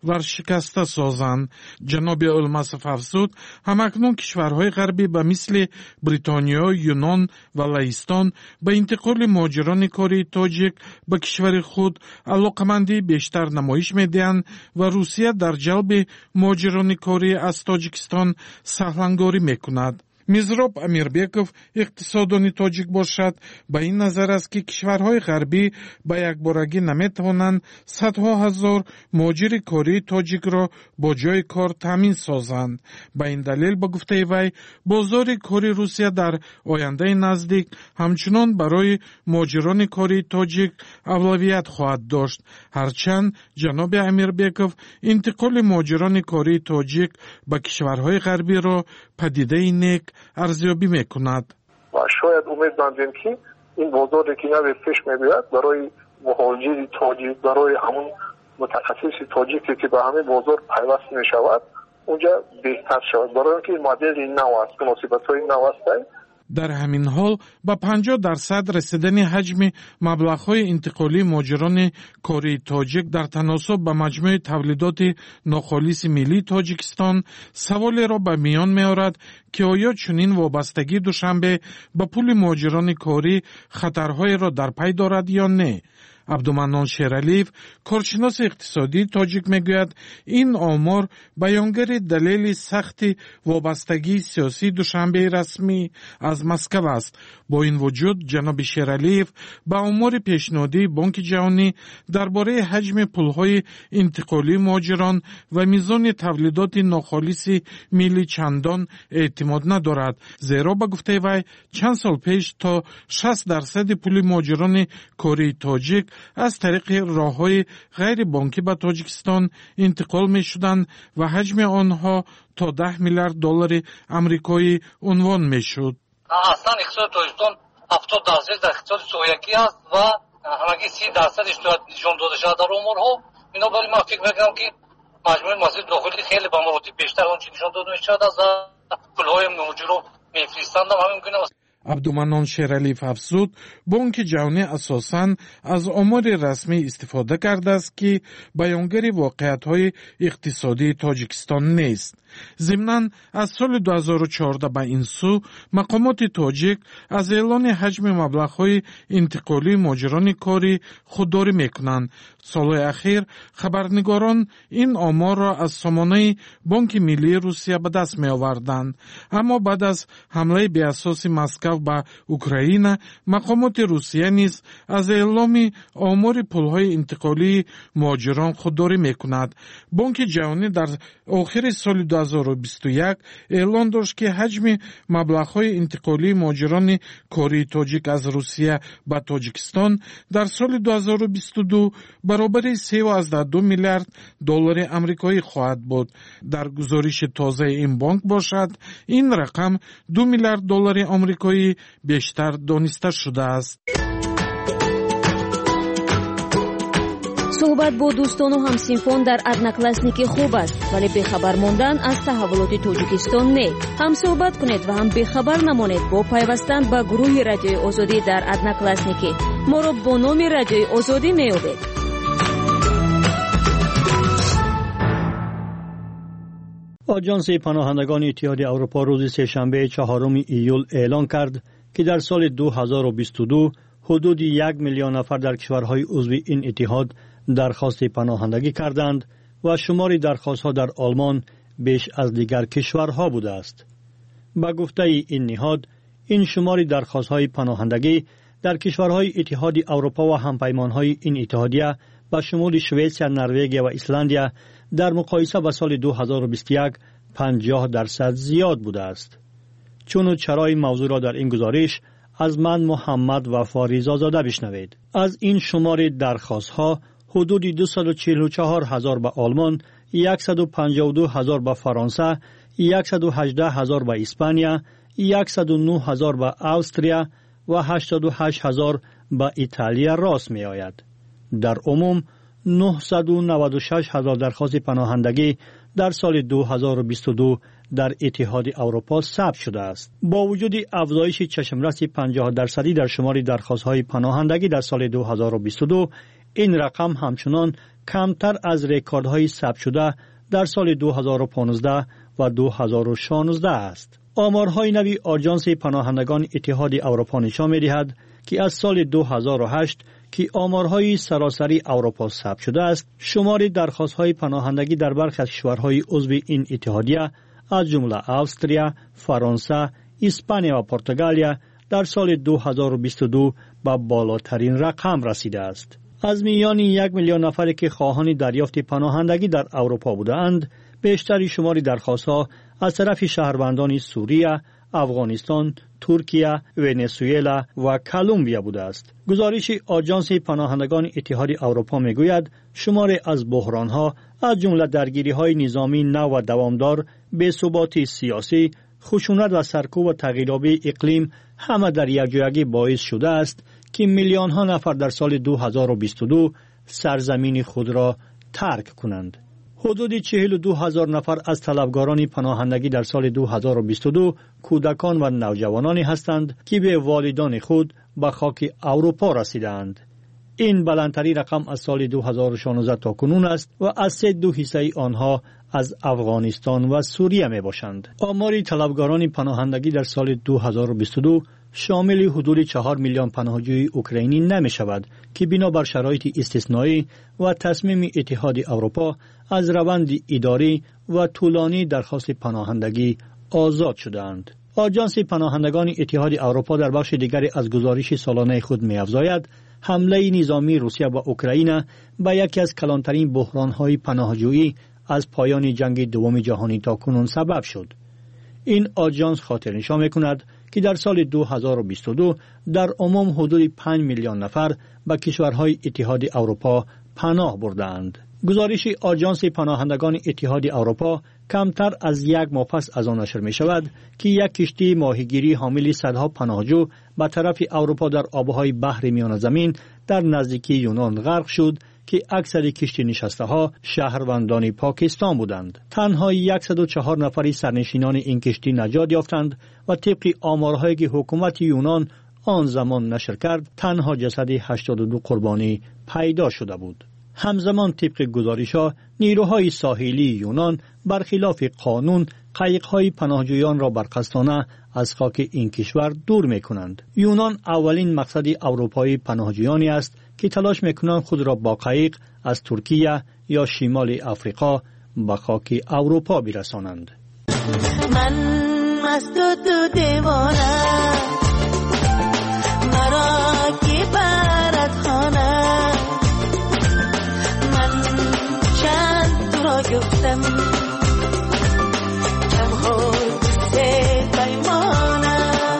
ورشکسته سازند. جناب الماسف افزود همکنون کشورهای غربی به مثل بریتانیا، یونان و لهستان به انتقال مهاجران کاری تاجیک به کشور خود علاقمندی بیشتر نمایش میدهند و روسیه در جلب مهاجران کاری از تاجیکستان سهلنگاری میکند. میزراب امیربیکوف اقتصاددان تاجیک باشد به این نظر است که کشورهای غربی به یکبارگی نمیتوانند صدها هزار مهاجر کاری تاجیک را با جای کار تامین سازند. به این دلیل به گفته وی بازار کاری روسیه در آینده نزدیک همچنان برای مهاجران کاری تاجیک اولویت خواهد داشت. هرچند جناب امیربیکوف انتقال مهاجران کاری تاجیک به کشورهای غربی را پدیده نیک ارزیابی میکند. و شاید امیدواریم که این بازاری که نوی پیش میباید برای مهاجر تاجیک، برای همون متخصص تاجیکی که به همین بازار پیوست میشود اونجا بهتر شود، برای اینکه مدل نو است، مناسبت‌های نو است. در همین حال با 50% رسیدن حجم مبلغ‌های انتقالی مهاجران کاری تاجیک در تناسب با مجموع تولیدات ناخالص ملی تاجیکستان سوالی را به میان می‌آورد که آیا چنین وابستگی دوشنبه به پول مهاجران کاری خطرهای را در پی دارد یا نه؟ عبدالمنان شیرعلیف کارشناس اقتصادی تاجیک میگوید این آمار بیانگر دلیل سخت وابستگی سیاسی دوشنبه رسمی از مسکو است. با این وجود جناب شیرعلیف با آمار پیشنهادی بانک جهانی درباره حجم پولهای انتقالی مهاجران و میزان تولیدات ناخالص ملی چندان اعتماد ندارد، زیرا به گفته وی چند سال پیش تا 60% پول مهاجران کاری تاجیک از طریق راه‌های غیر بانکی به تاجیکستان انتقال می‌شدند و حجم آنها تا 10 میلیارد دلار آمریکایی عنوان می‌شد. اصلا اقتصاد تاجیکستان 70% در اقتصاد سویاکی است و همگی 30% نشان داده شده در آمارها. بنابراین من فکر می‌کنم که مجموع محصول داخلی خیلی به مراتب بیشتر آنچه نشان داده می‌شود و پول‌های مهاجر رو می‌فرستند و همین گونه است. عبدالمنان شیرعلیف افزود بانک جهانی اساساً از آمار رسمی استفاده کرده است که بیانگر واقعیت‌های اقتصادی تاجیکستان نیست. ضمناً از سال 2014 به این سو مقامات تاجیک از اعلان حجم مبلغ‌های انتقالی مهاجران کاری خودداری می‌کنند. سال‌های اخیر خبرنگاران این آمار را از سامانه بانک ملی روسیه به دست می‌آوردند، اما بعد از حمله بی اساس مسکو به اوکراین مقامات روسیه نیز از اعلام آمار پول‌های انتقالی مهاجران خودداری می‌کند. بانک جهانی در آخر سال 2021 اعلان داشت که حجم مبلغ‌های انتقالی مهاجران کاری تاجیک از روسیه به تاجیکستان در سال 2022 برابر 3.2 میلیارد دلار آمریکایی خواهد بود. در گزارش تازه این بانک باشد این رقم 2 میلیارد دلار آمریکایی بیشتر دانسته شده است. صحبت با دوستان و همسنفان در ادناکلاسنیکی خوب است، ولی بخبر ماندن از تحولات تاجیکستان نه. هم صحبت کنید و هم بخبر نمانید با پیوستن به گروه رادیوی آزادی در ادناکلاسنیکی. ما را با نام رادیوی آزادی میابید. آژانس پناهندگان اتحاد اروپا روز سه‌شنبه 4 ایول اعلان کرد که در سال 2022 حدود 1 میلیون نفر در کشورهای عضو این اتحاد درخواست پناهندگی کردند و شمار درخواست‌ها در آلمان بیش از دیگر کشورها بوده است. با گفته این نهاد، این شمار درخواست‌های پناهندگی در کشورهای اتحاد اروپا و همپیمان‌های این اتحادیه با شمول سوئیسرا، نروژ و ایسلندیا در مقایسه با سال 2021 50% زیاد بوده است. چون چرای موضوع را در این گزارش از من محمد وفا رضازاده بشنوید. از این شمار درخواست‌ها حدود 244,000 به آلمان، 152,000 به فرانسه، 118,000 به اسپانیا، 109,000 به استرالیا و 88,000 به ایتالیا راست می آید. در عموم 996,000 درخواست پناهندگی در سال 2022 در اتحاد اروپا ثبت شده است. با وجود افزایش چشمرس 50% در شمار درخواست‌های پناهندگی در سال 2022، این رقم همچنان کمتر از رکوردهای ثبت شده در سال 2015 و 2016 است. آمارهای نوی آژانس پناهندگان اتحاد اروپا نشان می‌دهد که از سال 2008 که آمارهای سراسری اروپا ثبت شده است، شمار درخواست‌های پناهندگی در برخی از کشورهای عضو این اتحادیه از جمله استرالیا، فرانسه، اسپانیا و پرتغالیا در سال 2022 به بالاترین رقم رسیده است. از میان 1 میلیون نفری که خواهان دریافت پناهندگی در اروپا بودند، بیشتر شمار درخواست‌ها از طرف شهروندان سوریه، افغانستان، ترکیه، ونزوئلا و کلمبیا بوده است. گزارش آژانس پناهندگان اتحاد اروپا میگوید شمار از بحران‌ها از جمله درگیری‌های نظامی نو و دوامدار، بی‌ثباتی سیاسی، خشونت و سرکوب و تغییرآب اقلیم همه در یکجایی باعث شده است که میلیون‌ها نفر در سال 2022 سرزمین خود را ترک کنند. حدود 42,000 نفر از طلبگاران پناهندگی در سال 2022 کودکان و نوجوانانی هستند که به والدان خود به خاک اروپا رسیدند. این بلندترین رقم از سال 2016 تا کنون است و از 3.2% آنها از افغانستان و سوریه می باشند. آمار طلبگاران پناهندگی در سال 2022 شامل حدود 4 میلیون پناهجوی اوکراینی نمی شود که بنابر شرایط استثنایی و تصمیم اتحاد اروپا از روند اداری و طولانی درخواست پناهندگی آزاد شدند. آژانس پناهندگان اتحاد اروپا در بخش دیگری از گزارش سالانه خود می افزاید حمله نظامی روسیه و اوکراین به یکی از کلانترین بحران‌های پناهجویی از پایان جنگ دوم جهانی تا کنون سبب شد. این آژانس خاطرنشان می‌کند که در سال 2022 در عموم حدود 5 میلیون نفر به کشورهای اتحاد اروپا پناه بردند. گزارش آژانس پناهندگان اتحاد اروپا کمتر از 1 ماه پس از آن نشر می شود که یک کشتی ماهیگیری حامل صدها پناهجو به طرف اروپا در آبهای بحر میان زمین در نزدیکی یونان غرق شد که اکثر کشتی نشسته ها شهروندان پاکستان بودند. تنها 104 نفری سرنشینان این کشتی نجات یافتند و طبق آمارهایی که حکومت یونان آن زمان نشر کرد تنها جسد 82 قربانی پیدا شده بود. همزمان طبق گزارش‌ها نیروهای ساحلی یونان برخلاف قانون قایق‌های پناهجویان را برقصدانه از خاک این کشور دور می‌کنند. یونان اولین مقصد اروپایی پناهجویانی است که تلاش می‌کنند خود را با قایق از ترکیه یا شمال افریقا به خاک اروپا برسانند. من مست و دیوانه مرا کی برات خانه من چند تو را گفتم کم خود سه پیمانه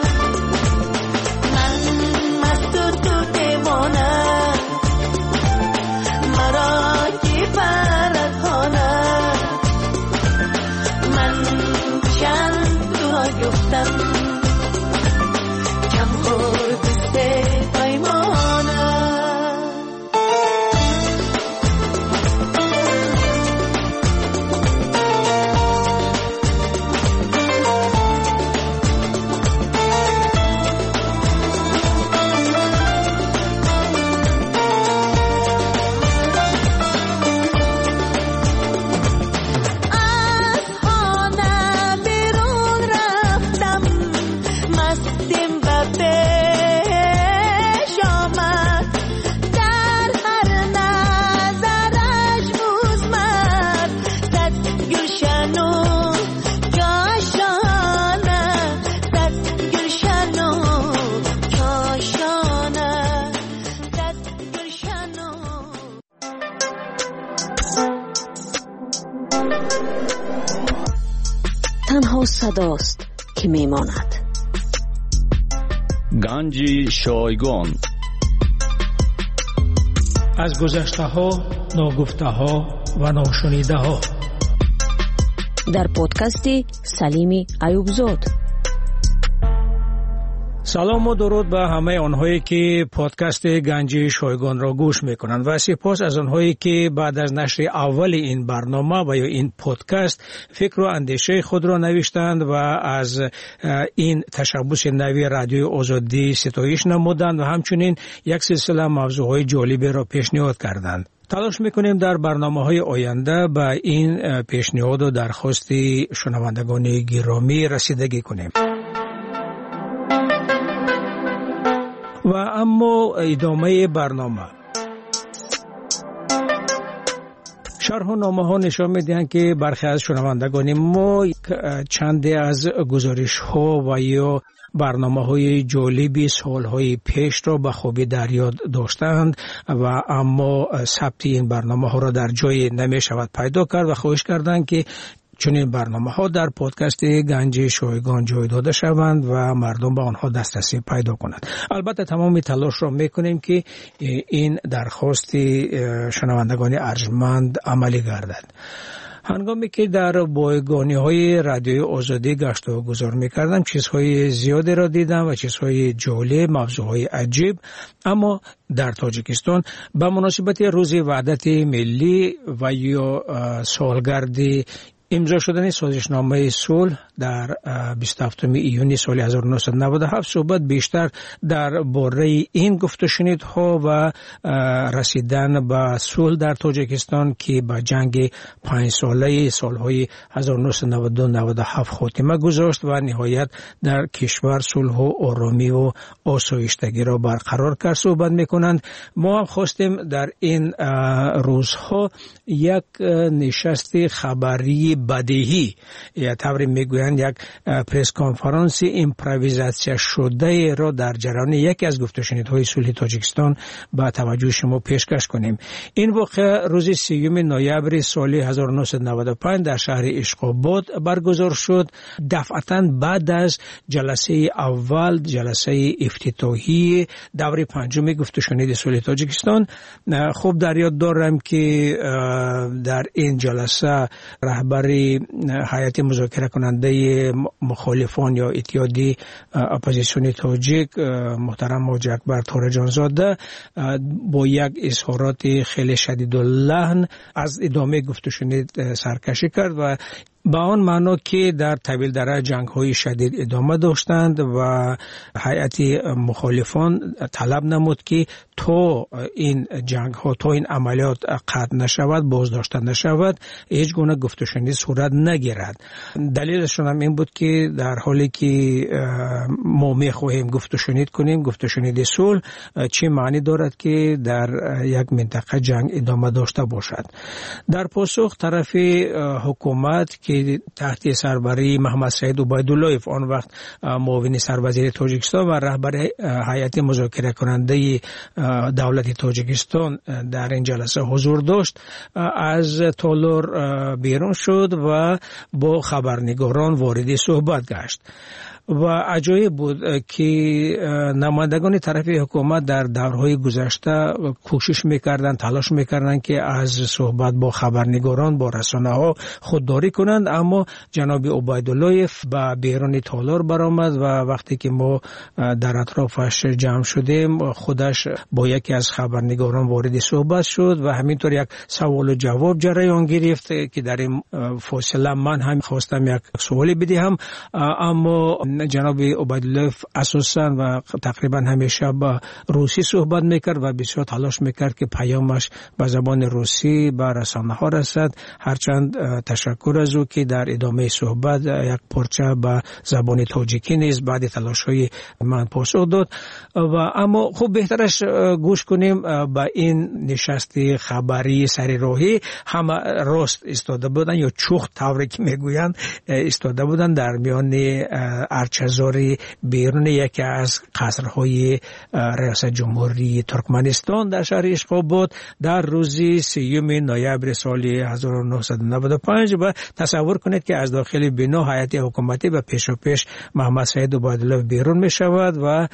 من مست و دیوانه مرا کی برات خانه من چند تو را گفتم کم خود سه پیمانه تنها صداست که میماند. گنج شایگان از گذشته ها، ناگفته ها و ناشنیده ها در پادکست سلیم ایوبزاد. سلام و درود به همه آنهایی که پادکست گنج شایگان را گوش میکنند و سپاس از آنهایی که بعد از نشر اول این برنامه و یا این پادکست فکر و اندیشه خود را نوشتند و از این تشبث نوی رادیوی آزادی ستایش نمودند و همچنین یک سلسله موضوعهای جالبی را پیشنهاد کردند. تلاش میکنیم در برنامه‌های آینده به این پیشنهاد و درخواست شنوندگان گرامی رسیدگی کنیم. و اما ادامه برنامه شرح و نامه ها نشان میدهند که برخی از شنوندگان ما چندی از گزارش ها و یا برنامه های جالبی سال های پیش را به خوبی در یاد داشتند و اما ثبت این برنامه ها را در جای نمی شود پیدا کرد و خواهش کردند که چنین برنامه ها در پادکست گنج شایگان جای داده شوند و مردم به آنها دسترسی پیدا کنند. البته تمام تلاش را میکنیم که این درخواست شنوندگان ارجمند عملی گردد. هنگامی که در بایگانی های رادیوی آزادی گشت و گذار میکردم چیزهای زیادی را دیدم و چیزهای جالب، موضوعهای عجیب. اما در تاجیکستان به مناسبت روز وحدت ملی و یا سالگرد امضا شدن سازشنامه صلح در 27 ایونی سال 1997 صحبت بیشتر در باره این گفت و شنیدها و رسیدن به صلح در تاجیکستان که با جنگ 5 ساله سالهای 1992-97 خاتمه گذاشت و نهایت در کشور صلح و آرامی و آسایشتگی را برقرار کرد صحبت میکنند. ما هم خواستیم در این روزها یک نشست خبری بدیهی یا طوری میگویند یک پرس کنفرانس ایمپرویزاسیون شده را در جریان یکی از گفت و شنیدهای صلح تاجیکستان به توجه شما پیشکش کنیم. این واقعه روز 3 نوامبر سال 1995 در شهر اشقاباد برگزار شد، دفعتاً بعد از جلسه اول، جلسه افتتاحی دوره 5 گفت و شنید صلح تاجیکستان. خوب در یاد دارم که در این جلسه رهبر هیئت مذاکره کننده مخالفان یا اتحادیه اپوزیسیون تاجیک محترم حاجی اکبر تورجان زاده با یک اظهارات خیلی شدید اللحن از ادامه گفت و شنید سرکشی کرد و با آن معنا که در طویل درجه جنگ‌های شدید ادامه داشتند و هیئت مخالفان طلب نمود که تا این جنگ‌ها، تا این عملیات قطع نشود، بازداشته نشود، هیچ گونه گفت و شنید صورت نگیرد. دلیلشون هم این بود که در حالی که ما می‌خواهیم گفت و شنید کنیم، گفت و شنید صلح چه معنی دارد که در یک منطقه جنگ ادامه داشته باشد. در پاسخ طرف حکومت که تحت سربری محمد سعید عبیداللهیف آن وقت معاون سروزیر تاجیکستان و رهبر هیئت مذاکره کننده دولت تاجیکستان در این جلسه حضور داشت، از تالار بیرون شد و با خبرنگاران وارد صحبت گشت. و عجایب بود که نمایندگان طرف حکومت در دورهای گذشته کوشش میکردند، تلاش میکردند که از صحبت با خبرنگاران، با رسانه ها خودداری کنند، اما جناب عبیداللهیف به بیرون تالار برآمد و وقتی که ما در اطرافش جمع شدیم خودش با یکی از خبرنگاران وارد صحبت شد و همینطور یک سوال و جواب جریان گرفت که در این فاصله من هم خواستم یک سوالی بدهم، اما جناب عبیداللهیف اساساً و تقریبا همیشه با روسی صحبت میکرد و بسیار تلاش میکرد که پیامش به زبان روسی به رسانه ها رسد. هرچند تشکر از او که در ادامه صحبت یک پرچه به زبان تاجیکی نیز بعد تلاش های من پاسخ داد. و اما خوب بهترش گوش کنیم به این نشست خبری سر راهی. همه راست ایستاده بودن یا چوخ طوری که میگویند ایستاده بودن در میان ارچه‌زاری بیرون یکی از قصرهای ریاست جمهوری ترکمنستان در شهر اشقاباد در روز 3 نوامبر سال 1995 و تصور کنید که از داخل بنا هیئت حکومتی و پیش محمد سعید عبیدالله بیرون می شود و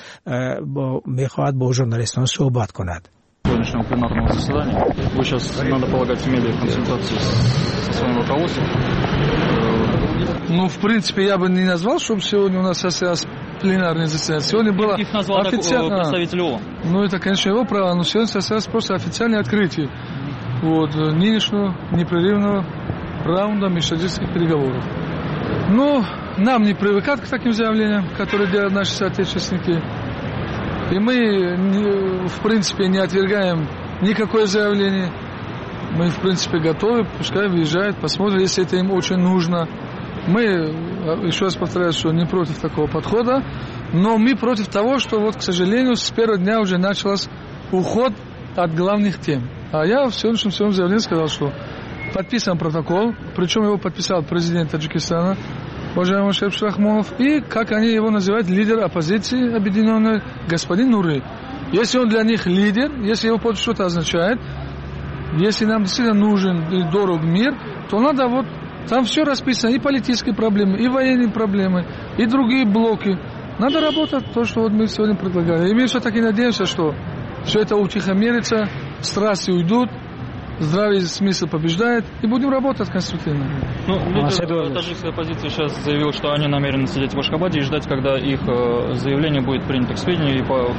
میخواهد با ژورنالیستان صحبت کند. Сегодняшнего пленарного заседания. Вы сейчас, надо полагать, имели консультации со своим руководством? Ну, в принципе, я бы не назвал, чтобы сегодня у нас состоялась пленарное заседание. Сегодня было официально... представитель ООН. Ну, это, конечно, его право, но сегодня состоялось просто официальное открытие нынешнего непрерывного раунда межсоюзных переговоров. Ну, нам не привыкать к таким заявлениям, которые делают наши соотечественники. И мы, в принципе, не отвергаем никакое заявление. Мы, в принципе, готовы, пускай въезжают, посмотрим, если это им очень нужно. Мы, еще раз повторяю, что не против такого подхода, но мы против того, что, к сожалению, с первого дня уже начался уход от главных тем. А я в сегодняшнем своем заявлении сказал, что подписан протокол, причем его подписал президент Таджикистана, уважаемый Шейх Рахмонов, и, как они его называют, лидер оппозиции объединенной, господин Нуры. Если он для них лидер, если его подпись что-то означает, если нам действительно нужен и дорог мир, то надо там все расписано, и политические проблемы, и военные проблемы, и другие блоки. Надо работать то, что мы сегодня предлагали. И мы все-таки надеемся, что все это утихомирится, страсти уйдут, здравый смысл побеждает, и будем работать конструктивно. Лидер таджикской оппозиции сейчас заявил, что они намерены сидеть в Ашхабаде и ждать, когда их заявление будет принято к сведению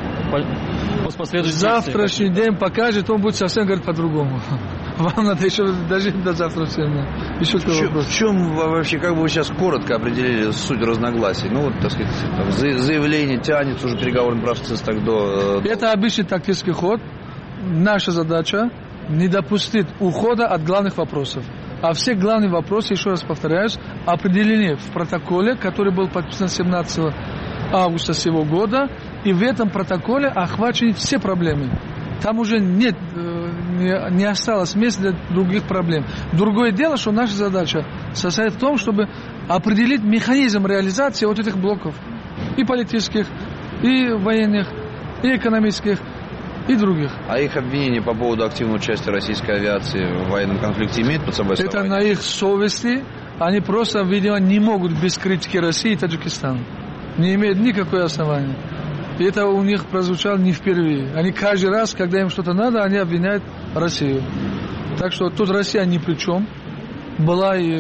и последующих. Завтрашний день покажет, он будет совсем говорить по-другому. Вам надо еще дожить до завтрашнего дня. Еще в чем вообще, как бы вы сейчас коротко определили суть разногласий? Так сказать, заявление тянется, уже переговорный процесс так до... Это обычный тактический ход. Наша задача не допустить ухода от главных вопросов. А все главные вопросы, еще раз повторяюсь, определены в протоколе, который был подписан 17 августа сего года, и в этом протоколе охвачены все проблемы. Там уже не осталось места для других проблем. Другое дело, что наша задача состоит в том, чтобы определить механизм реализации этих блоков. И политических, и военных, и экономических, и других. А их обвинения по поводу активного участия российской авиации в военном конфликте имеют под собой основания? Это на их совести. Они просто, видимо, не могут без критики России и Таджикистана. Не имеют никакого основания. И это у них прозвучало не впервые. Они каждый раз, когда им что-то надо, они обвиняют Россию. Так что тут Россия ни при чем. Была и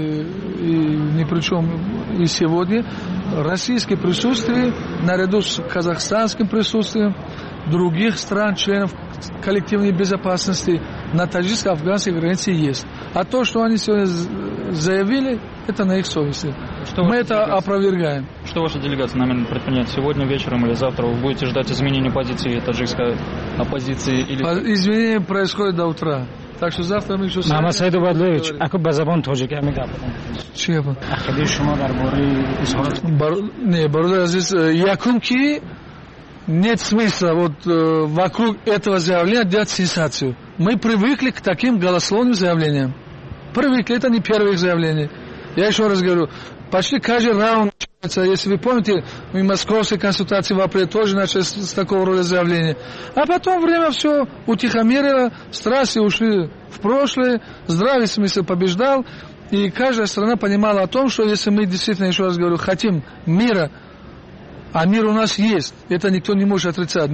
ни при чем и сегодня. Российское присутствие, наряду с казахстанским присутствием, других стран, членов коллективной безопасности на таджикско-афганской границе есть. А то, что они сегодня заявили, это на их совести. Мы это опровергаем. Что ваша делегация намерена предпринять сегодня вечером или завтра? Вы будете ждать изменения позиции таджикской оппозиции? Изменения происходят до утра. Так что завтра мы еще... Мама Саиду Бадлевич, ако ба забон тоҷики мегап. Чия? Ақидаи шумо дар бораи изҳорот... Бародар азиз, якум ки нет смысла вокруг этого заявления делать сенсацию. Мы привыкли к таким голословным заявлениям. Привыкли, это не первое заявление. Я еще раз говорю, почти каждый раунд, если вы помните, в московской консультации в апреле тоже начали с такого рода заявления. А потом время все утихомирило, страсти ушли в прошлое, здравый смысл побеждал, и каждая страна понимала о том, что если мы действительно, еще раз говорю, хотим мира, а мир у нас есть, это никто не может отрицать,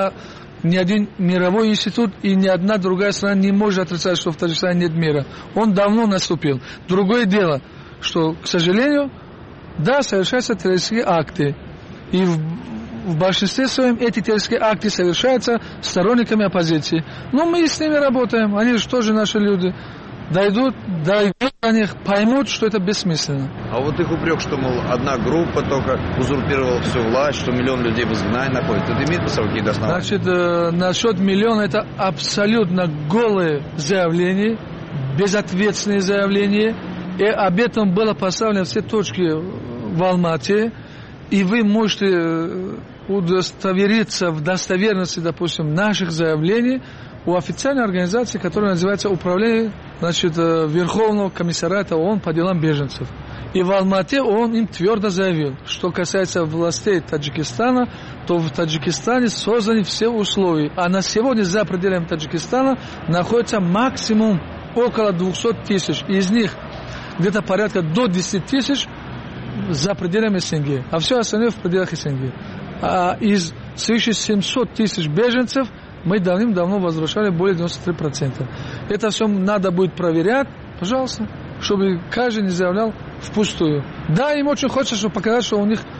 ни один мировой институт и ни одна другая страна не может отрицать, что в Таджикистане нет мира. Он давно наступил. Другое дело, что, к сожалению, да, совершаются террористические акты. И в большинстве своем эти террористические акты совершаются сторонниками оппозиции. Но мы с ними работаем, они же тоже наши люди. Дойдут до них, поймут, что это бессмысленно. А их упрек, что, мол, одна группа только узурпировала всю власть, что миллион людей в изгнании находится, это имеет по собой какие-то основания? Значит, насчет миллиона, это абсолютно голые заявления, безответственные заявления. И об этом было поставлено все точки в Алмате. И вы можете удостовериться в достоверности, допустим, наших заявлений у официальной организации, которая называется Управление Верховного комиссариата ООН по делам беженцев. И в Алмате он им твердо заявил, что касается властей Таджикистана, то в Таджикистане созданы все условия. А на сегодня за пределами Таджикистана находится максимум около 200 тысяч. Из них где-то порядка до 10 тысяч за пределами СНГ. А все остальное в пределах СНГ. А из свыше 700 тысяч беженцев мы давным-давно возвращали более 93%. Это все надо будет проверять, пожалуйста, чтобы каждый не заявлял впустую. Да, им очень хочется, чтобы показать, что у них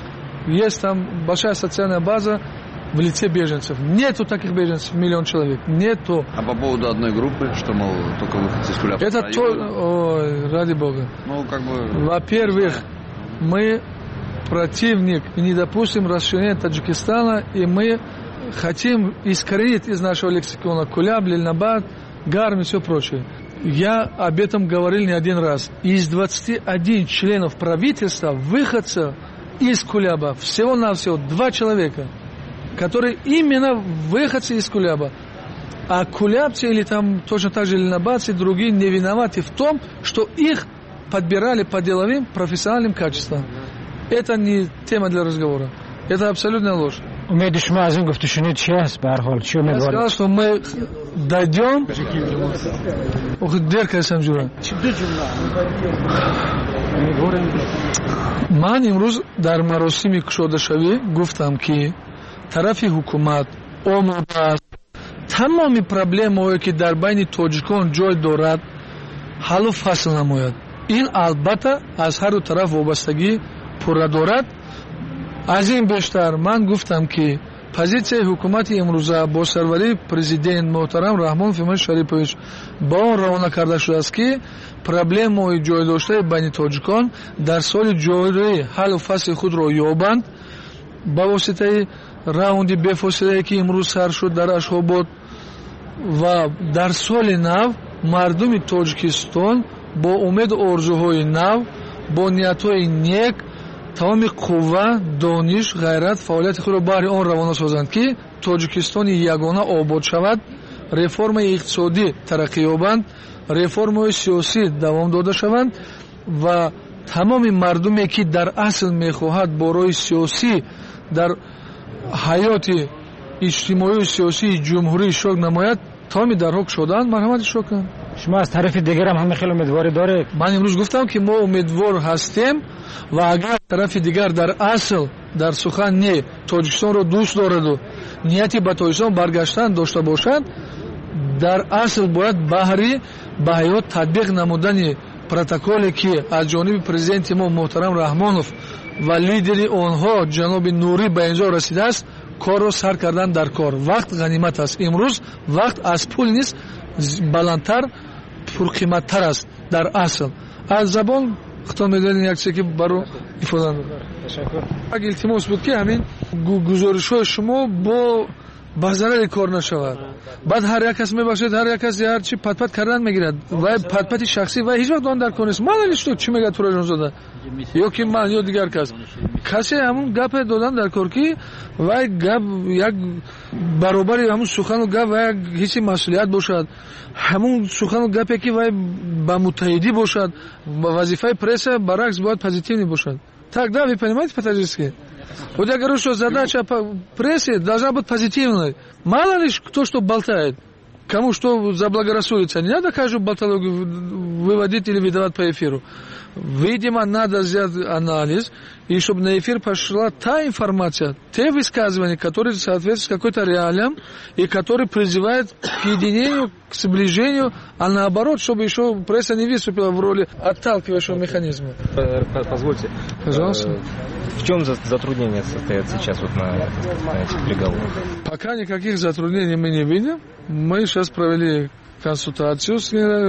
есть там большая социальная база в лице беженцев. Нету таких беженцев, 1 миллион человек. Нету. А по поводу одной группы, что, мол, только выходцы из Кулябского это района? Ой, ради бога. Ну, как бы... Во-первых, мы противник и не допустим расширения Таджикистана, и мы хотим искоренить из нашего лексикона Куляб, Лильнабад, Гарм и все прочее. Я об этом говорил не один раз. Из 21 членов правительства выходцев из Куляба всего-навсего 2 человека, которые именно выходцы из Куляба. А кулябцы или там точно так же лильнабадцы, другие не виноваты в том, что их подбирали по деловым профессиональным качествам. Это не тема для разговора. Это абсолютная ложь. Я сказал, что мы дойдем... من امروز در مراسم کشاده‌شوی گفتم که طرف حکومت آماده است تمام پرابلم‌هایی که در بین تاجیکان جای دارد حل و فصل نماید. این البته از هر دو طرف وابستگی پوره دارد. از این بیشتر من گفتم که позиция حکومت امروزه با سروری پرزیدنت محترم رحمان فیمن شریفович با آن روانه کرده شده است که پرابلم‌های جای داشته بین تاجیکان در سال جاری حل و فصل خود را یابند با واسطه راوند بفاصله که امروز سر شد در اشخاباد و در سال نو مردم تاجیکستان با امید و آرزوهای نو با نیت‌های نیک تمام قوه، دانش، غیرت، فعالیت خود را بر آن روانه سازند که تاجیکستان یگانه آباد شود، رفرم اقتصادی ترقی یابند، رفرم سیاسی دوام داده شوند و تمام مردمی که در اصل میخواهد برای سیاسی در حیات اجتماعی و سیاسی جمهوری شرکت نماید تمام درک شدند مرحمت شکر. شما از طرف دیگر هم خیلی امیدواری داره؟ من امروز گفتم که ما امیدوار هستیم و اگر طرف دیگر در اصل در سخن نه تاجیکستان رو دوست دارد و نیتی به تاجیکستان برگشتن داشته باشد در اصل باید بهری به حیات تطبیق نمودن پروتکلی که از جانب پرزیدنت ما محترم رحمانوف و لیدر آنها جناب نوری به اینجا رسیده است کار رو سر کردن در کار. وقت غنیمت است. امروز وقت از پول نیست بلندتر پرقیمتتر است در اصل. از زبان خطا می‌دارین یک چیزی که برای ifade تشکر. اگه التماس بود که همین گزارش‌های شما با بازار کار نشود. بعد هر یک کس میباشد هر یک کس هر چی پت کردن میگیرد و پت شخصی و هیچ وقت آن در کنست. من نمی‌دونم چی میگه تورا جانزاده یا که من یا دیگر کسی همون گپ دادن در کار کی و گپ یک برابری همون سخن و گپ و هیچ مسئولیت باشد همون سخن و گپی که و با متحدی باشد وظیفه پرس برعکس باید پوزитивный бошад. Тогда вы понимаете по-таджикски? Вот я говорю, что задача прессы должна быть позитивной. Мало ли кто что болтает. Кому что заблагорассудится. Не надо каждую болтологию выводить или выдавать по эфиру. Видимо, надо сделать анализ, и чтобы на эфир пошла та информация, те высказывания, которые соответствуют какой-то реалиям, и которые призывают к единению, к сближению, а наоборот, чтобы еще пресса не выступила в роли отталкивающего механизма. Позвольте. Пожалуйста. В чем затруднения состоят сейчас вот на этих переговорах? Пока никаких затруднений мы не видим. Мы сейчас провели консультацию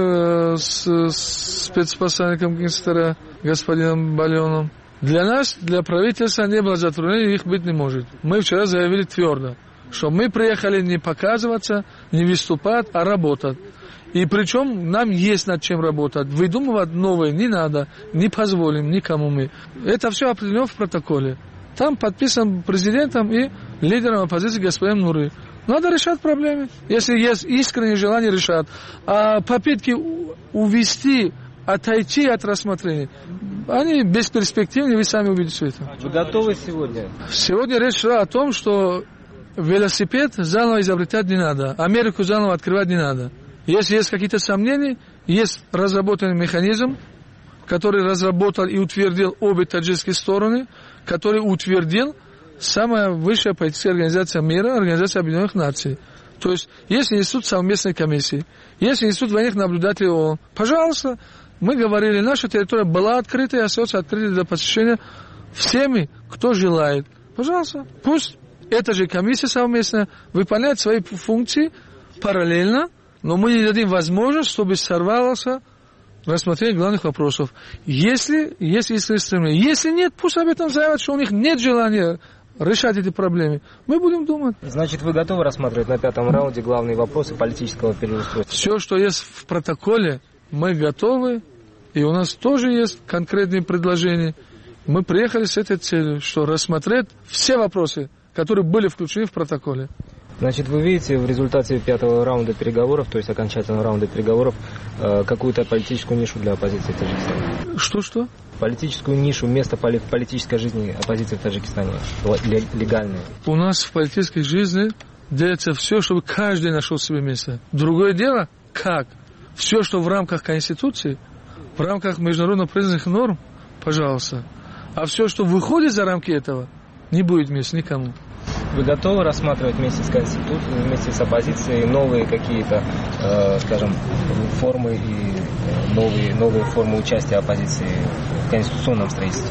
с спецпосланником генсекретаря господином Балионом. Для нас, для правительства не было затруднений, их быть не может. Мы вчера заявили твердо, что мы приехали не показываться, не выступать, а работать. И причем нам есть над чем работать. Выдумывать новое не надо, не позволим никому мы. Это все определено в протоколе. Там подписан президентом и лидером оппозиции господином Нуры. Надо решать проблемы. Если есть искреннее желание решать. А попытки увести, отойти от рассмотрения, они бесперспективны, вы сами увидите это. Вы готовы сегодня? Сегодня речь шла о том, что велосипед заново изобретать не надо. Америку заново открывать не надо. Если есть какие-то сомнения, есть разработанный механизм, который разработал и утвердил обе таджикские стороны, который утвердил самая высшая политическая организация мира, Организация Объединенных Наций. То есть, есть институт совместной комиссии, есть институт военных наблюдателей ООН. Пожалуйста, мы говорили, наша территория была открыта и остается открытой для посещения всеми, кто желает. Пожалуйста, пусть эта же комиссия совместно выполняет свои функции параллельно, но мы не дадим возможность, чтобы сорвался рассмотрение главных вопросов. Если есть искреннее стремление. Если нет, пусть об этом заявят, что у них нет желания решать эти проблемы. Мы будем думать. Значит, вы готовы рассматривать на 5-м раунде главные вопросы политического переустройства? Все, что есть в протоколе, мы готовы. И у нас тоже есть конкретные предложения. Мы приехали с этой целью, что рассмотреть все вопросы, которые были включены в протоколе. Значит, вы видите в результате 5-го раунда переговоров, то есть окончательного раунда переговоров, какую-то политическую нишу для оппозиции в Таджикистане? Что? Политическую нишу, место в политической жизни оппозиции в Таджикистане, легальное. У нас в политической жизни делается все, чтобы каждый нашел себе место. Другое дело, как? Все, что в рамках Конституции, в рамках международно признанных норм, пожалуйста. А все, что выходит за рамки этого, не будет места никому. Вы готовы рассматривать вместе с Конституцией, вместе с оппозицией новые какие-то, скажем, формы и новые формы участия оппозиции в конституционном строительстве?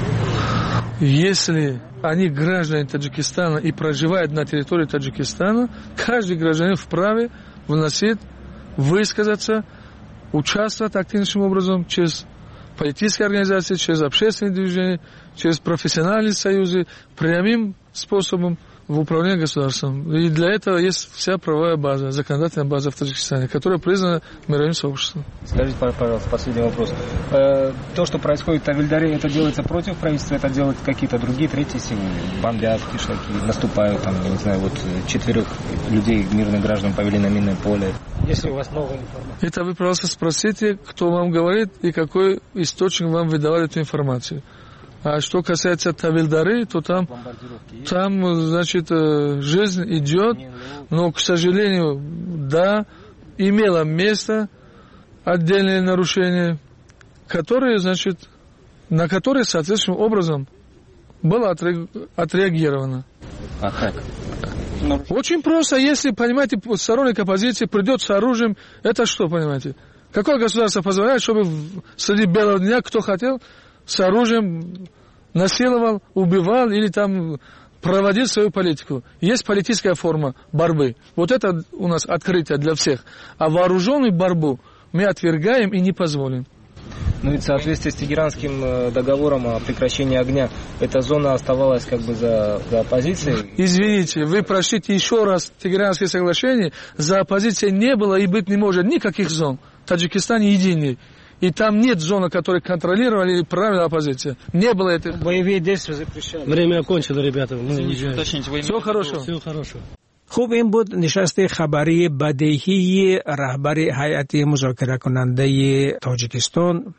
Если они граждане Таджикистана и проживают на территории Таджикистана, каждый гражданин вправе вносить, высказаться, участвовать активнейшим образом через политические организации, через общественные движения, через профессиональные союзы, прямым способом в управлении государством. И для этого есть вся правовая база, законодательная база в Таджикистане, которая признана мировым сообществом. Скажите, пожалуйста, последний вопрос. То, что происходит в Тавильдаре, это делается против правительства, это делают какие-то другие третьи силы? Бомбят, кишлаки, наступают, там, я не знаю, вот 4 людей, мирных граждан, повели на минное поле. Если у вас новая информация. Это вы, пожалуйста, спросите, кто вам говорит и какой источник вам выдавал эту информацию. А что касается Тавильдары, то там, значит, жизнь идет, но, к сожалению, да, имело место отдельные нарушения, которые, значит, на которые соответствующим образом было отреагировано. А как? Очень просто, если, понимаете, сторонник оппозиции придет с оружием, это что, понимаете? Какое государство позволяет, чтобы среди белого дня кто хотел с оружием насиловал, убивал или там проводил свою политику? Есть политическая форма борьбы. Вот это у нас открытие для всех. А вооруженную борьбу мы отвергаем и не позволим. Ну и в соответствии с Тегеранским договором о прекращении огня, эта зона оставалась как бы за оппозицией? Извините, вы прочтите еще раз Тегеранские соглашения. За оппозицией не было и быть не может никаких зон. Таджикистан единый. И там нет зоны, которые контролировали правила оппозиции. Не было этого. Боевые действия запрещены. Время окончено, ребята. Все хорошо. Все хорошо. خوب این بود نشست خبری بدیهی رهبر هیئت مذاکره کننده تاجیکستان.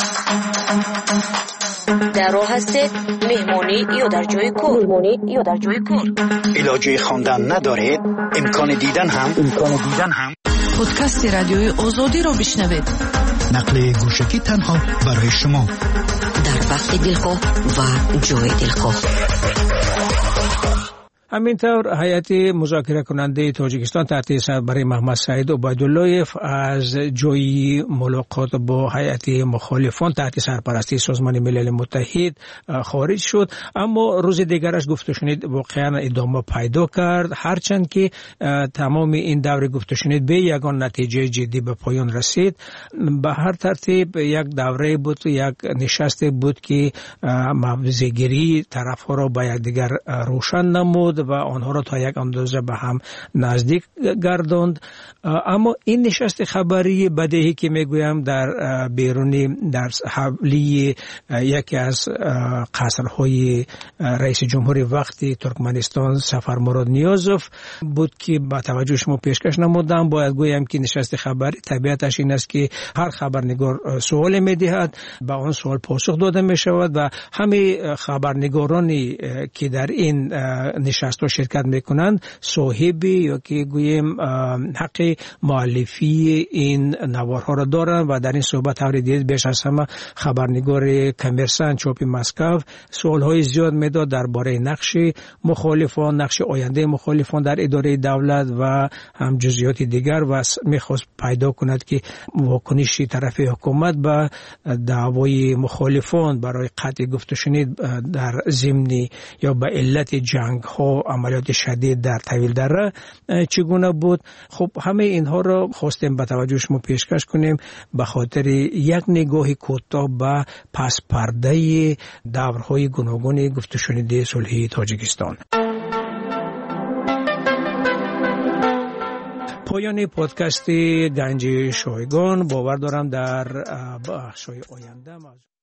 در راه هستید مهمانی یا در جای کار. علاجه خواندن ندارید امکان دیدن هم پادکست رادیوی آزادی را بشنوید. نقل گوشکی تنها برای شما در وقت دلخواه و جای دلخواه. همینطور هیئت مذاکره کننده تاجیکستان تحت سربری محمد سعید عبیداللهیف از جای ملاقات با هیئت مخالفان تحت سرپرستی سازمان ملل متحد خارج شد، اما روز دیگرش گفته شنید واقعا ادامه پیدا کرد، هرچند که تمام این دور گفته شنید به یگان نتیجه جدی به پایان رسید. به هر ترتیب یک دوره بود، یک نشست بود که موضع‌گیری طرف‌ها را به یکدیگر روشن نمود و آنها را تا یک اندازه به هم نزدیک گرداند. اما این نشست خبری بدیهی که میگویم در بیرونی در حوالی یکی از قصرهای رئیس جمهوری وقتی ترکمنستان سفر مراد نیازوف بود که با توجه شما پیشکش نمودم. باید گویم که نشست خبری طبیعتش این است که هر خبرنگار سوال میدهد، به آن سوال پاسخ داده می شود و همه خبرنگارانی که در این نشست پادکست ها شرکت میکنند صاحبی یا که گوییم حق مؤلفی این نوارها را دارند و در این صحبت هم دید بیش از همه خبرنگار کمرسان چاپ مسکو سوالهای زیاد میداد درباره نقش مخالفان، نقش آینده مخالفان در اداره دولت و هم جزئیات دیگر و میخواست پیدا کند که واکنشی طرف حکومت به دعوای مخالفان برای قطع گفت و شنید در ضمن یا به علت جنگ ها عملیات شدید در طویل دره چگونه بود. خب همه اینها را خواستیم به توجه شما پیشکش کنیم به خاطر یک نگاه کوتاه به پس پرده دورهای گوناگون گفت و شنید صلحی تاجیکستان. پایان پادکست گنج شایگان. باور دارم در بخش‌های آینده